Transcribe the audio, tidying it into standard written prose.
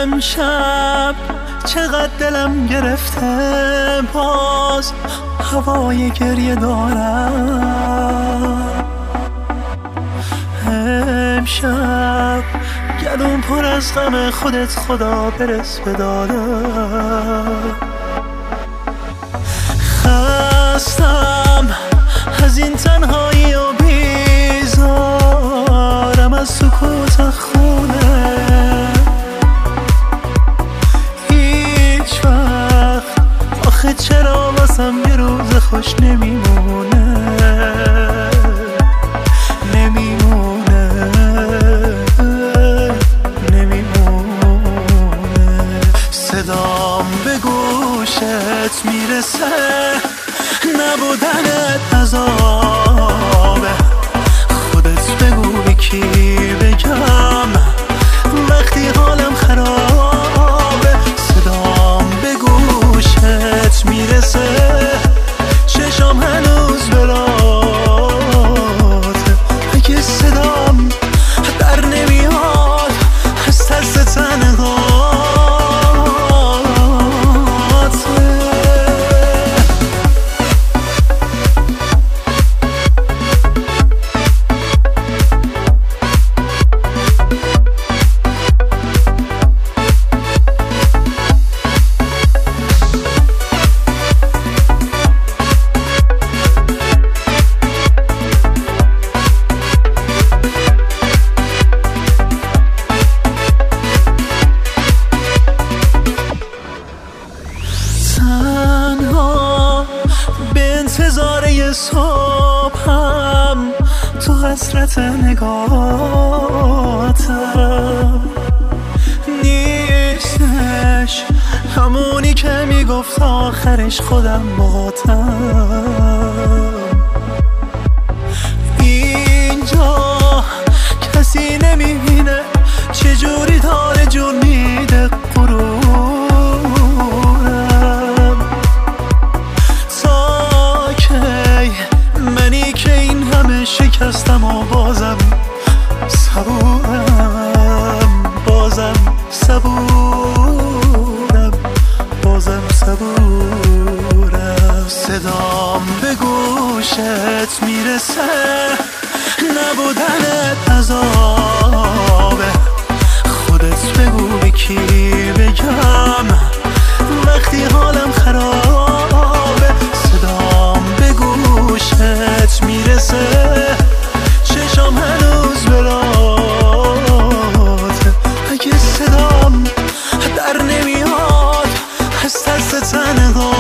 امشب چقدر دلم گرفته، باز هوای گریه دارم. امشب گلوم پر از غم، خودت خدا برس به دادم. خستم از این تنهایی و بیزارم از سکوت خونه. هیچ وقت آخه چرا واسم یه روز خوش نمیمونه، صدام به گوشت میرسه، نبودنت عذابه. خودت بگو به کی بگم وقتی حالم خرابه. صدام به گوشت میرسه، چشام هنوز براته. اگه صدام در نمیاد از ترس تنها، انتظاره صبحم تو حسرت نگاهتم. نیستش همونی که میگفت آخرش خودم باتم. اینجا کسی نمیبینه چجوری داره جون میده شکستم و بازم صبورم، بازم صبورم، بازم صبورم. صدام به گوشت میرسه، نبودنت عذابه. خودت بگو به کی بگم وقتی حالم خرابه. صدام به گوشت میرسه، چشام هنوز براته. اگه صدام در نمیاد از ترس تنها